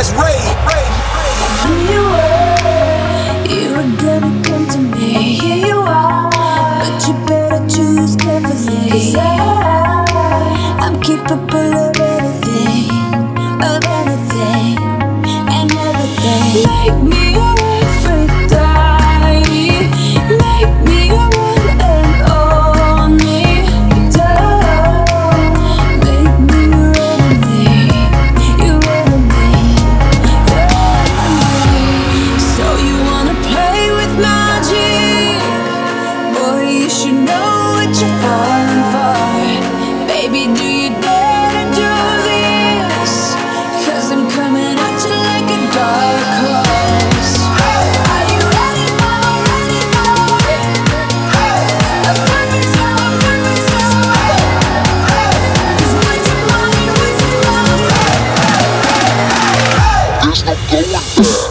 is Ray. Here you were gonna come to me. Here you are, but you better choose carefully. 'Cause I'm capable of anything, and everything. Make me your Aphrodite, make me your one and only. Don't make me your enemy, So you wanna play with magic? Boy, you should know what you're falling for. Baby, do you dare to do this? 'Cause I'm coming at you like a dark horse. Are you ready for it? A perfect storm, perfect storm. 'Cause once you blow me, There's no going back.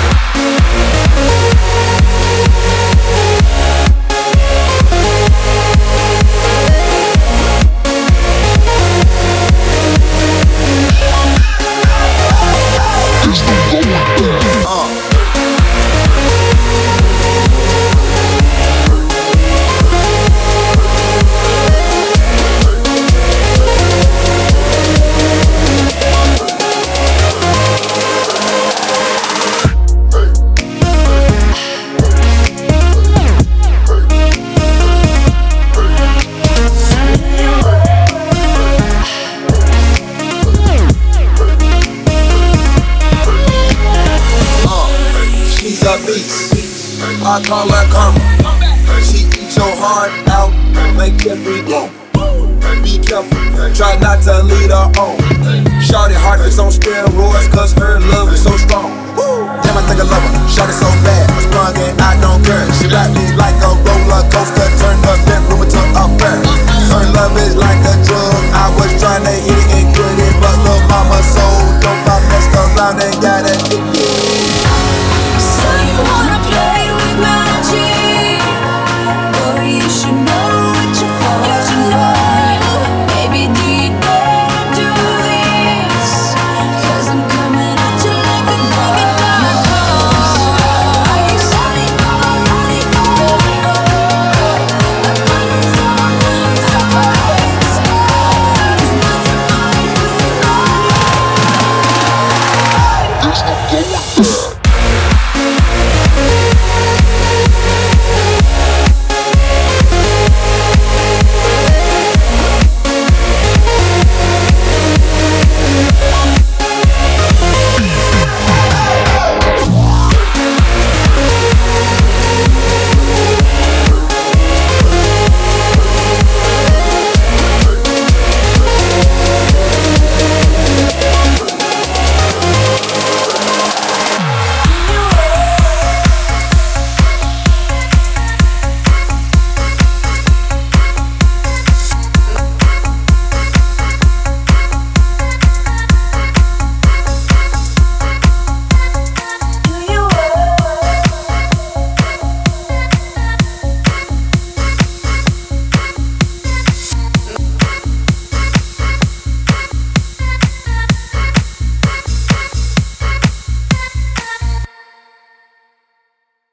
She's a beast, I call her karma. She eats your heart out, make Jeffrey go. Be careful, try not to lead her on. Shawty heart is on steroids, 'cause her love is so strong. Damn, I think I love her, shawty so bad, I sprung and I don't care. She ride me like a roller coaster, turn the bedroom into a fair. Her love is like a drug, I was trying to hit